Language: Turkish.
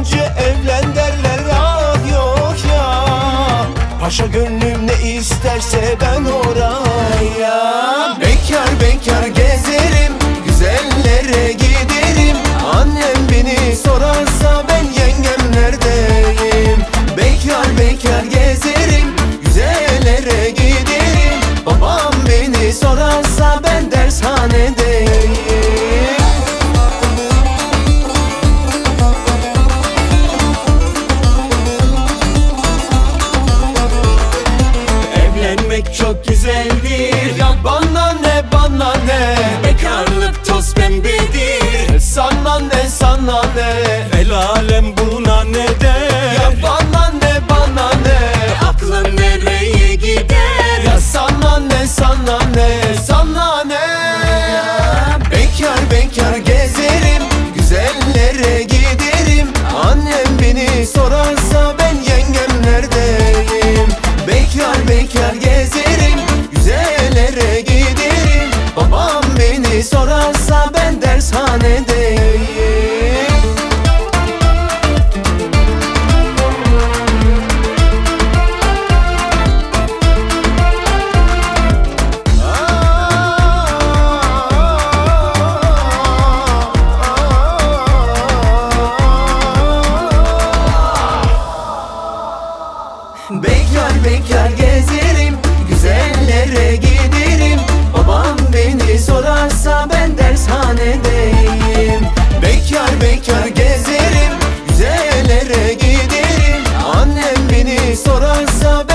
önce evlen derler, ah yok ya. Paşa gönlüm ne isterse ben oraya. Bekar bekar gezerim, güzellere giderim. Annem beni sorarsa ben yengemlerdeyim. Bekar bekar gezerim, güzellere giderim. Babam beni sorarsa ben dershanedeyim. Evlenmek çok güzeldir, ya bana ne bana ne. Bekarlık toz pembedir, sana ne sana ne. El alem buna ne der? Ya bana ne bana ne. Aklın nereye gider? Ya sana ne sana ne sana ne. Bekar bekar gezerim, güzellere giderim. Annem beni sorarsa ben yengemlerdeyim. Bekar bekar gezerim, güzellere giderim. Babam beni sorarsa ben dershanedeyim. Bekar bekar gezerim, güzellere giderim. Babam beni sorarsa ben dershanedeyim. Bekar bekar gezerim, güzellere giderim. Annem beni sorarsa